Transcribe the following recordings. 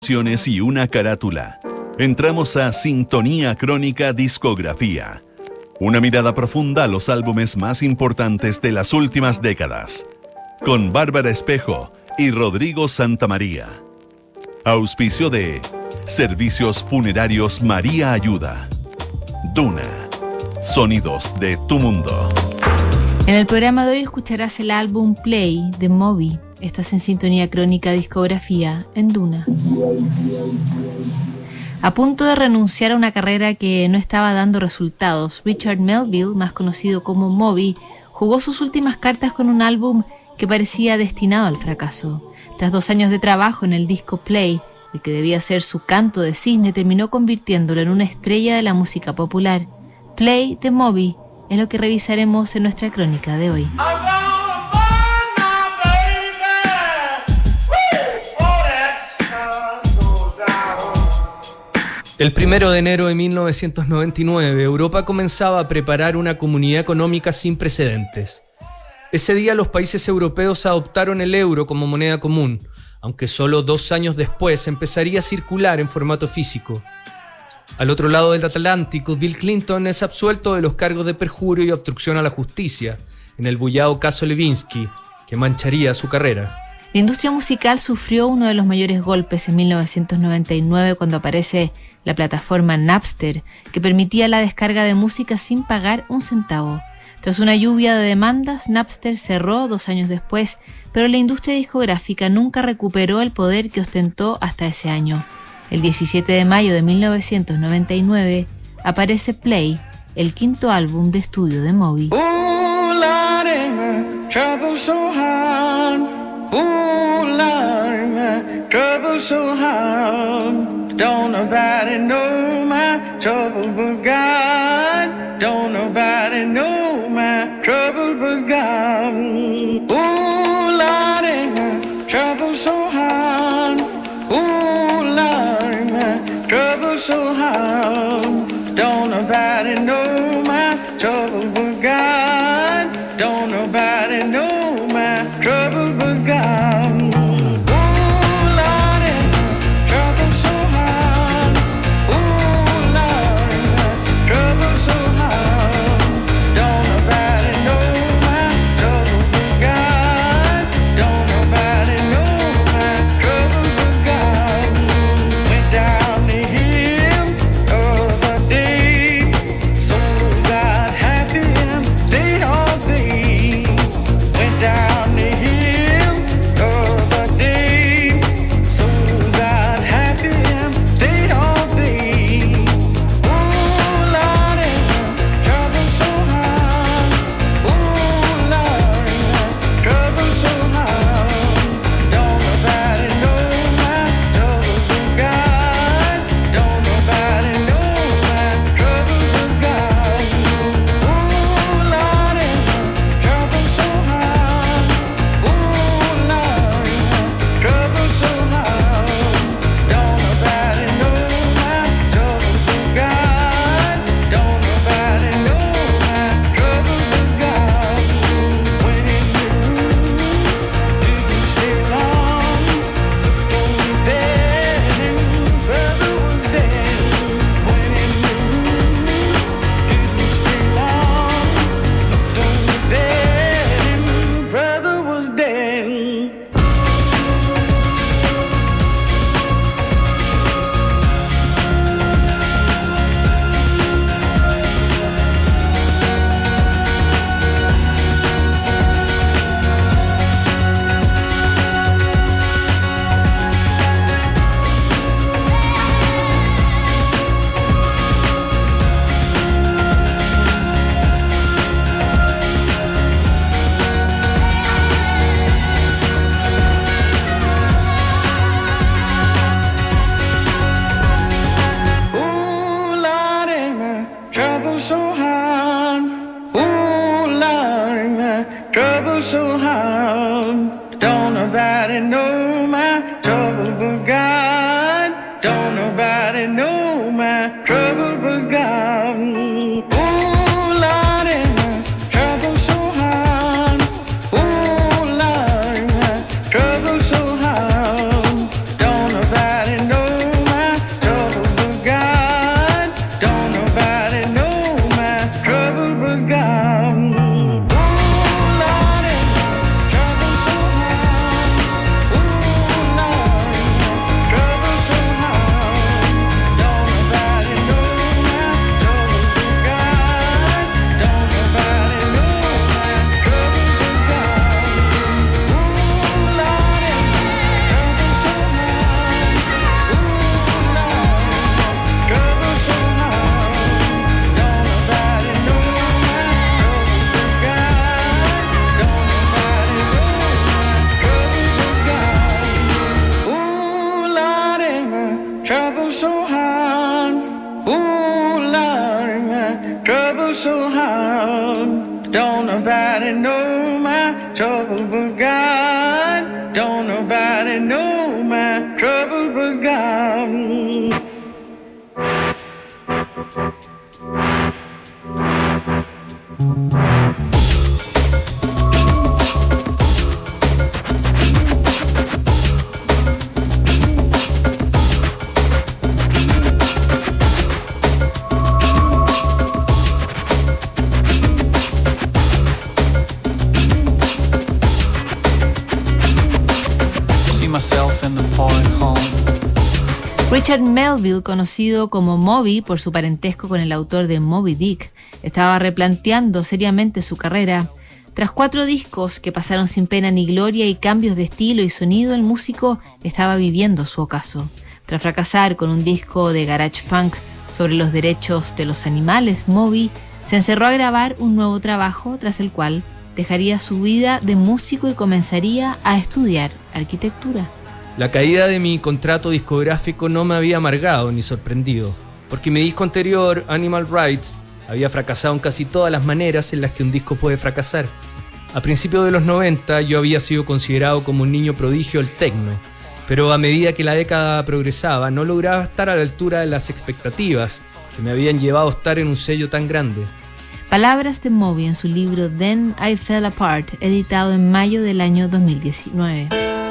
Y una carátula. Entramos a Sintonía Crónica Discografía. Una mirada profunda a los álbumes más importantes de las últimas décadas. Con Bárbara Espejo y Rodrigo Santamaría. Auspicio de Servicios Funerarios María Ayuda. Duna. Sonidos de tu mundo. En el programa de hoy escucharás el álbum Play de Moby. Estás en Sintonía Crónica Discografía en Duna. A punto de renunciar a una carrera que no estaba dando resultados, Richard Melville, más conocido como Moby, jugó sus últimas cartas con un álbum que parecía destinado al fracaso. Tras 2 años de trabajo en el disco Play, el que debía ser su canto de cisne, terminó convirtiéndolo en una estrella de la música popular. Play de Moby es lo que revisaremos en nuestra crónica de hoy. El 1 de enero de 1999, Europa comenzaba a preparar una comunidad económica sin precedentes. Ese día los países europeos adoptaron el euro como moneda común, aunque solo 2 años después empezaría a circular en formato físico. Al otro lado del Atlántico, Bill Clinton es absuelto de los cargos de perjurio y obstrucción a la justicia, en el bullado caso Levinsky, que mancharía su carrera. La industria musical sufrió uno de los mayores golpes en 1999 cuando aparece la plataforma Napster, que permitía la descarga de música sin pagar un centavo. Tras una lluvia de demandas, Napster cerró 2 años después, pero la industria discográfica nunca recuperó el poder que ostentó hasta ese año. El 17 de mayo de 1999 aparece Play, el 5º álbum de estudio de Moby. Oh, Lord, trouble so hard. Oh, Lord, my trouble so hard. Don't nobody know my trouble but God. Don't nobody know my trouble but God. Oh, Lord, my trouble so hard. Oh, Lord, my trouble so hard. Don't nobody know my trouble but God. Don't nobody know my trouble but God. Trouble so hard, don't nobody know. trouble so hard. Ooh, Lord, my trouble so hard. Don't nobody know my trouble but God. Don't nobody know my trouble but God. Richard Melville, conocido como Moby por su parentesco con el autor de Moby Dick, estaba replanteando seriamente su carrera. Tras 4 discos que pasaron sin pena ni gloria y cambios de estilo y sonido, el músico estaba viviendo su ocaso. Tras fracasar con un disco de garage punk sobre los derechos de los animales, Moby se encerró a grabar un nuevo trabajo, tras el cual dejaría su vida de músico y comenzaría a estudiar arquitectura. La caída de mi contrato discográfico no me había amargado ni sorprendido, porque mi disco anterior, Animal Rights, había fracasado en casi todas las maneras en las que un disco puede fracasar. A principios de los 90 yo había sido considerado como un niño prodigio del techno, pero a medida que la década progresaba no lograba estar a la altura de las expectativas que me habían llevado a estar en un sello tan grande. Palabras de Moby en su libro Then I Fell Apart, editado en mayo del año 2019.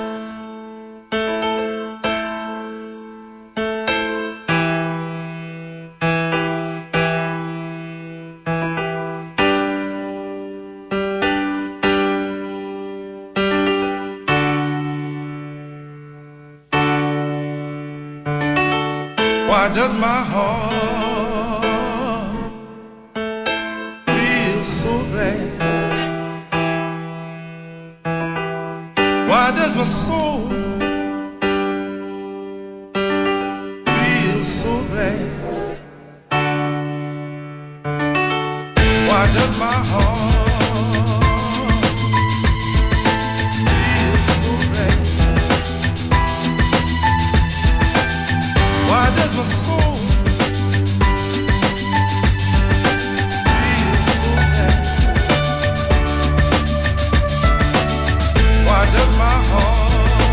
Why does my heart feel so glad? Why does my soul feel so glad? Why does my heart feel so glad? Why does my soul feel so glad? Why does my heart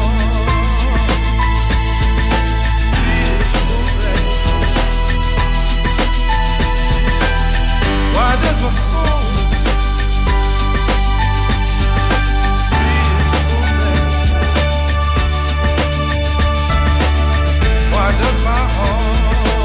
feel so glad? Why does my soul feel so glad? Why does my heart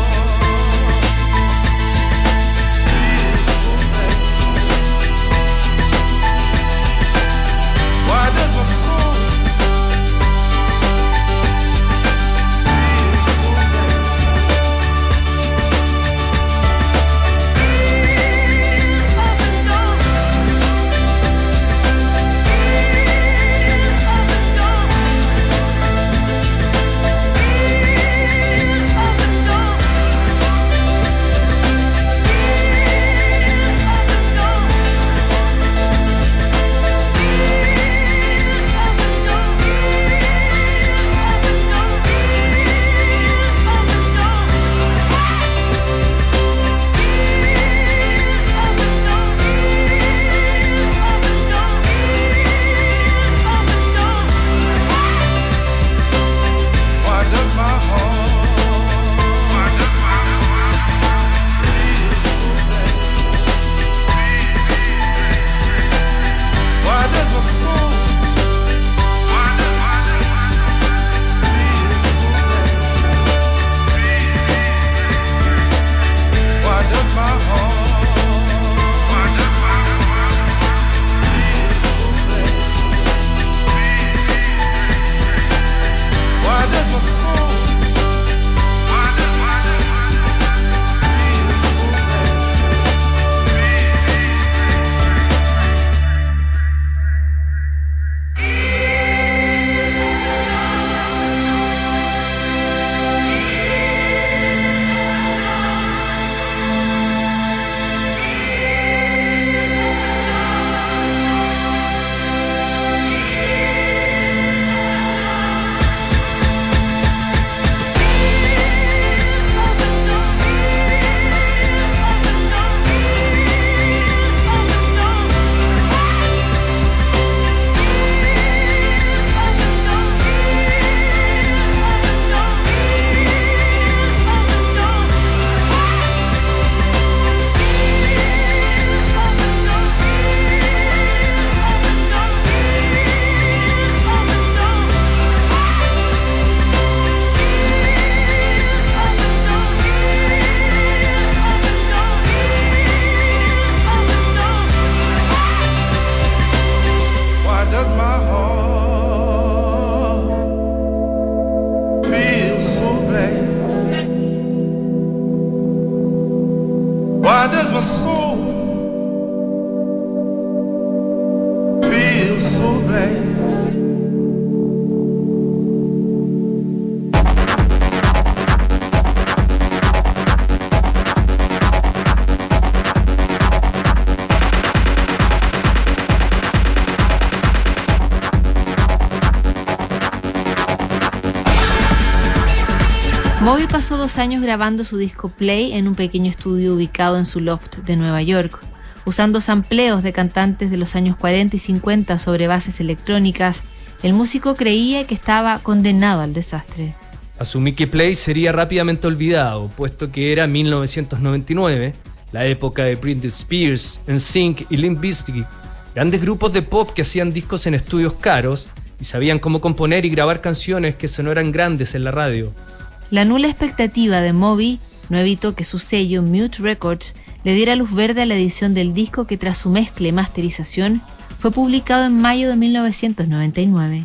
Why does my soul feel so bad? Moby pasó 2 años grabando su disco Play en un pequeño estudio ubicado en su loft de Nueva York, usando sampleos de cantantes de los años 40 y 50 sobre bases electrónicas. El músico creía que estaba condenado al desastre. Asumí que Play sería rápidamente olvidado, puesto que era 1999, la época de Britney Spears, NSYNC y Limp Bizkit, grandes grupos de pop que hacían discos en estudios caros y sabían cómo componer y grabar canciones que sonaran grandes en la radio. La nula expectativa de Moby no evitó que su sello Mute Records le diera luz verde a la edición del disco que tras su mezcla y masterización fue publicado en mayo de 1999.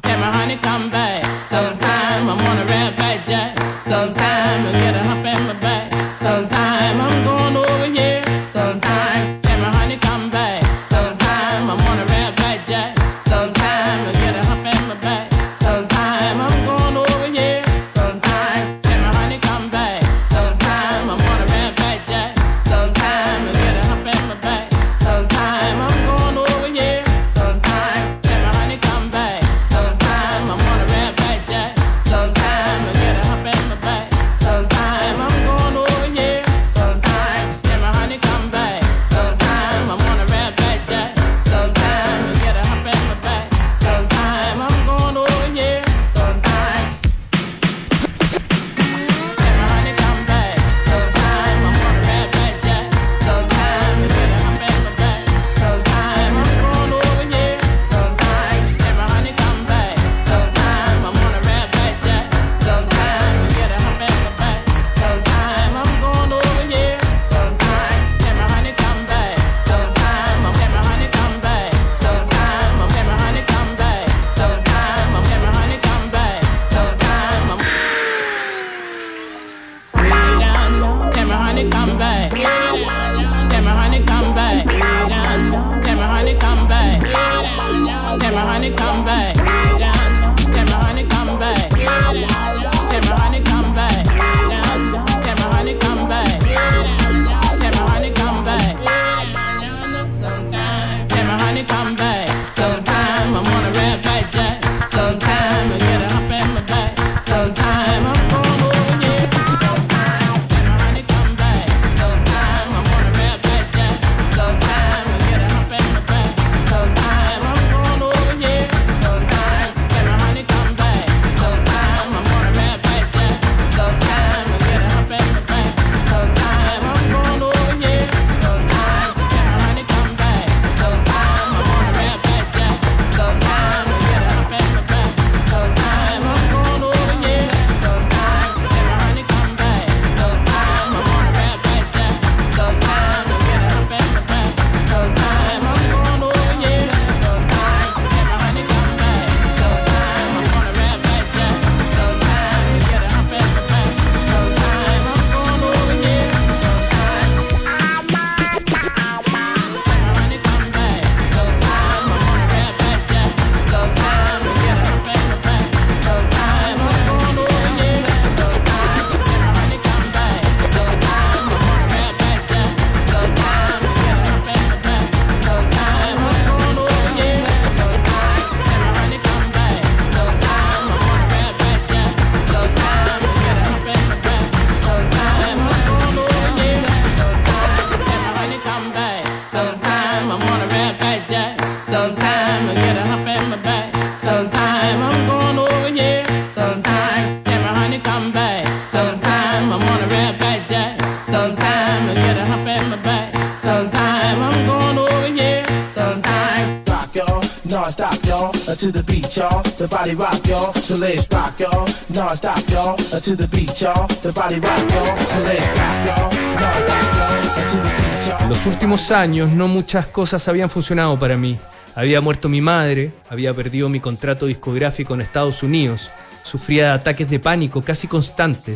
To the beat, y'all. The body rock, y'all. The legs rock, y'all. Non-stop, y'all. To the beat, y'all. The body rock, y'all. The legs rock, y'all. Non-stop, y'all. To the beat, y'all. En los últimos años no muchas cosas habían funcionado para mí. Había muerto mi madre, había perdido mi contrato discográfico en Estados Unidos, sufría ataques de pánico casi constantes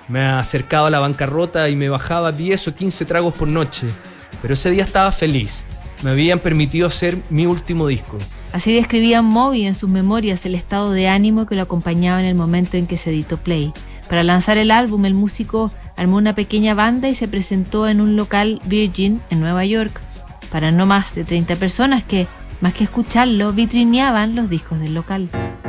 Me acercaba a la bancarrota y me bajaba 10 o 15 tragos por noche. Pero ese día estaba feliz. Me habían permitido hacer mi último disco. Así describía Moby en sus memorias el estado de ánimo que lo acompañaba en el momento en que se editó Play. Para lanzar el álbum, el músico armó una pequeña banda y se presentó en un local Virgin en Nueva York para no más de 30 personas que, más que escucharlo, vitrineaban los discos del local.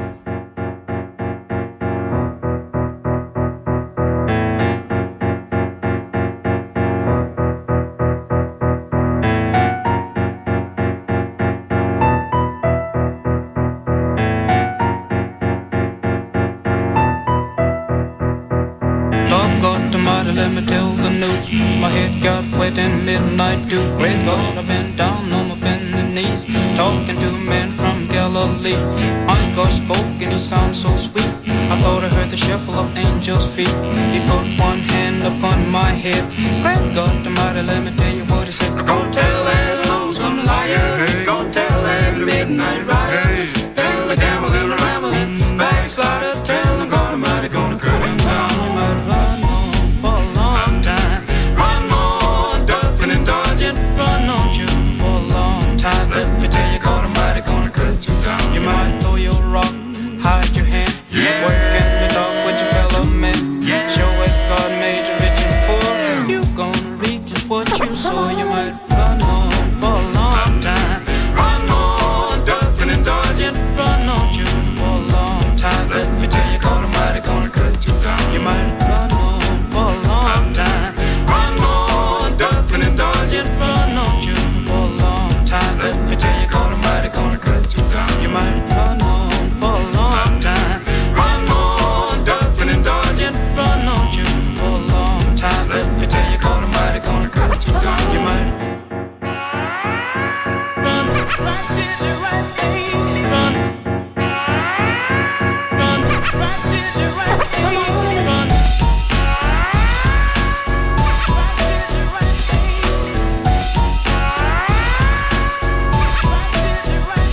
Let me tell the news. My head got wet in midnight dew. Great God, I've been down on my bending knees, talking to a man from Galilee. My God spoke and he sounds so sweet. I thought I heard the shuffle of angels' feet. He put one hand upon my head. Great God Almighty, let me tell you what he said. Go tell that lonesome liar. Go tell that midnight rider. Tell the gambling, rambling backslider. Tell him God Almighty gonna cut him down. You might run on for a long time. Run on, ducking and dodging. Run on you for a long time. Let me tell you, God Almighty gonna cut you down. You might throw your rock, hide your hand. Work and the dog with your fellow man. Show as God made you rich and poor. You gonna reap just what you sow. You might run on for a long time. Run on, ducking and dodging. Run on you for a long time. Let me tell you, God Almighty gonna cut you down. You might run on for a long time. Run on, ducking and dodging. Run on you for a long time. Let me tell you, God Almighty gonna cut you down. You might run on for a long time. Run on, ducking and dodging. Run on you for a long time. Let me tell you, God Almighty gonna cut you down. You might run, right did the right thing. Run, run, right did the right thing. Run, right did the right thing. Right did the right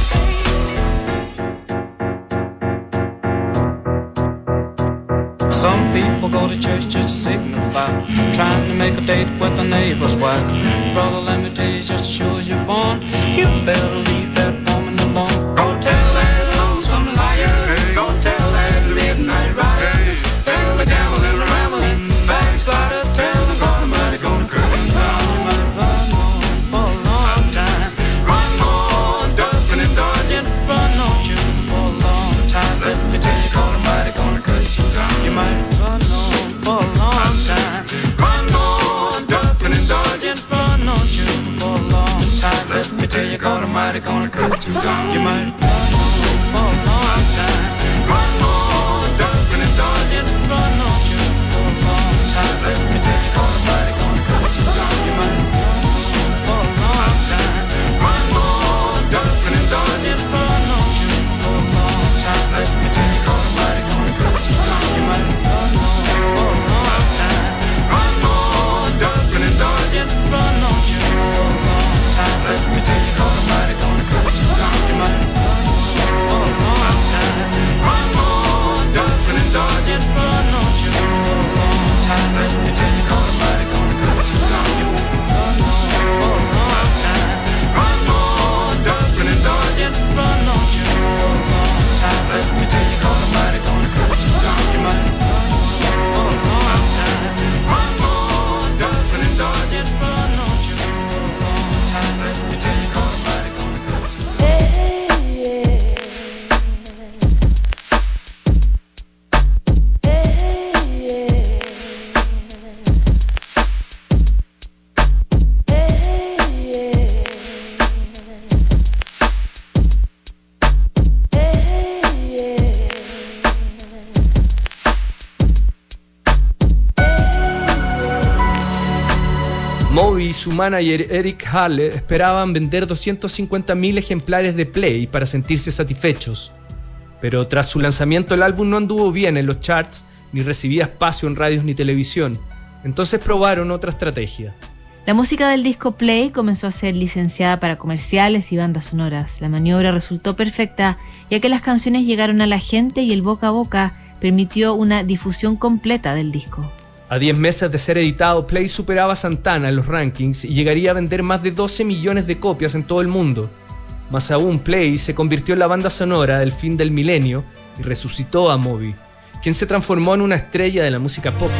thing. Some people go to church just to signify, trying to make a date with a neighbor's wife. Brother, let me tell you, just as sure as you're born, you better leave that woman alone. Go tell that lonesome liar. Go tell that midnight rider. Tell the gambling, rambling backslider. Tell the God Almighty gonna cut him down. You might run on for a long time. Run on, ducking and dodging. Run on you for a long time. Let me tell you, God Almighty gonna cut you down. You might run on for a long time. Run on, ducking and dodging. Run on you for a long time. Let me tell you, God Almighty gonna cut you down. You might run on for a long time. Run on, ducking and dodging. Run on you for a long time. Let me tell you, God Almighty gonna cut you down. You might run on for a long time. Run on, ducking and dodging. Run on you for a long time. Let me tell you, God Almighty gonna cut you down. You might run on for a long time. Run on, ducking and dodging. Run on you for a long time. Let me tell you, God Almighty gonna cut you down. You might run on for a long time. Run on, ducking and dodging. Run on you for a long time. Let me tell you, God Almighty gonna cut you down. You might run on for a long time. Run on, ducking and dodging. Run on you for a long time. Let me tell you, God Almighty gonna cut you down. You might run on for a long time. Run on, ducking and dodging. Run on you for a long time. Let me tell you, God Almighty gonna cut you down. Moby y su manager Eric Halle esperaban vender 250.000 ejemplares de Play para sentirse satisfechos. Pero tras su lanzamiento el álbum no anduvo bien en los charts, ni recibía espacio en radios ni televisión. Entonces probaron otra estrategia. La música del disco Play comenzó a ser licenciada para comerciales y bandas sonoras. La maniobra resultó perfecta, ya que las canciones llegaron a la gente y el boca a boca permitió una difusión completa del disco. A 10 meses de ser editado, Play superaba a Santana en los rankings y llegaría a vender más de 12 millones de copias en todo el mundo. Más aún, Play se convirtió en la banda sonora del fin del milenio y resucitó a Moby, quien se transformó en una estrella de la música pop.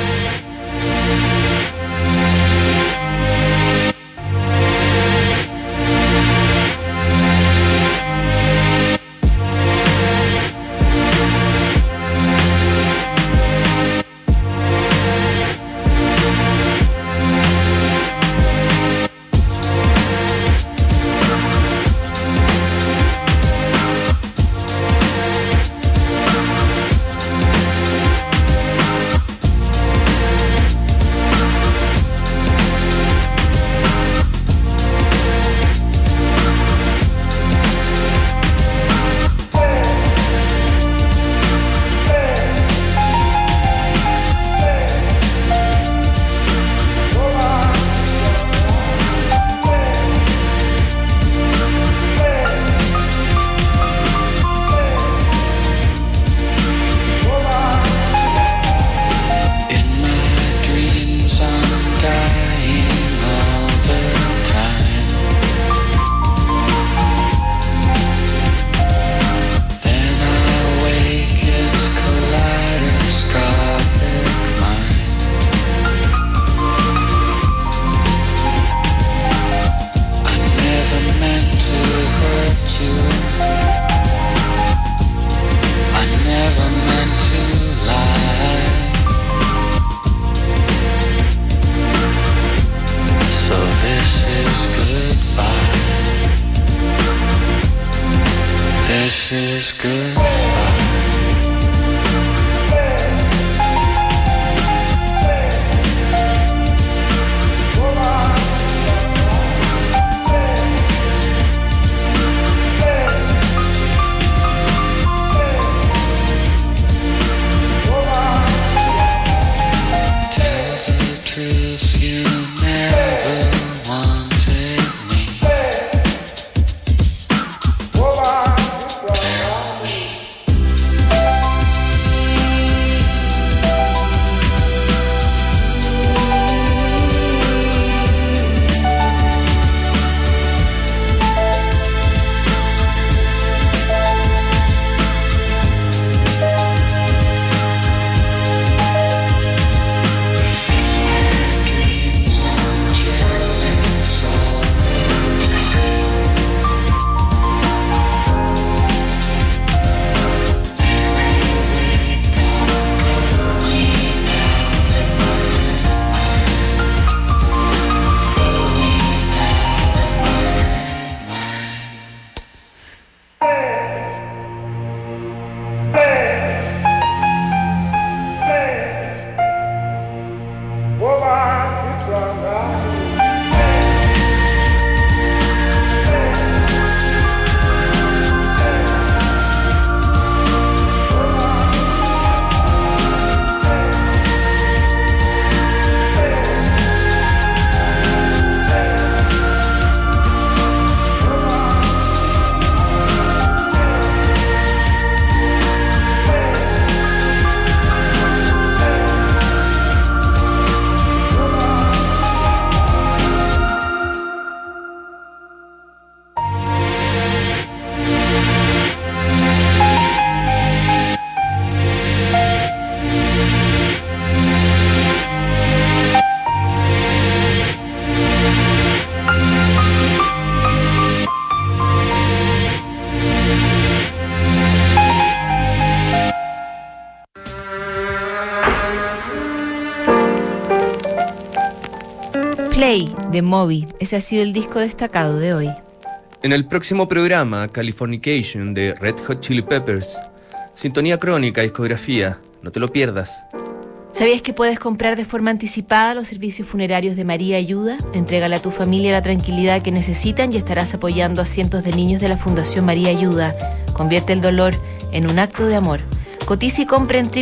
Play, de Moby. Ese ha sido el disco destacado de hoy. En el próximo programa, Californication de Red Hot Chili Peppers. Sintonía crónica, discografía. No te lo pierdas. ¿Sabías que puedes comprar de forma anticipada los servicios funerarios de María Ayuda? Entrégale a tu familia la tranquilidad que necesitan y estarás apoyando a cientos de niños de la Fundación María Ayuda. Convierte el dolor en un acto de amor. Cotiza y compra en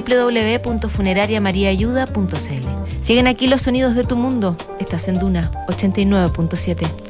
www.funerariamariaayuda.cl. Siguen aquí los sonidos de tu mundo. Estás en Duna 89.7.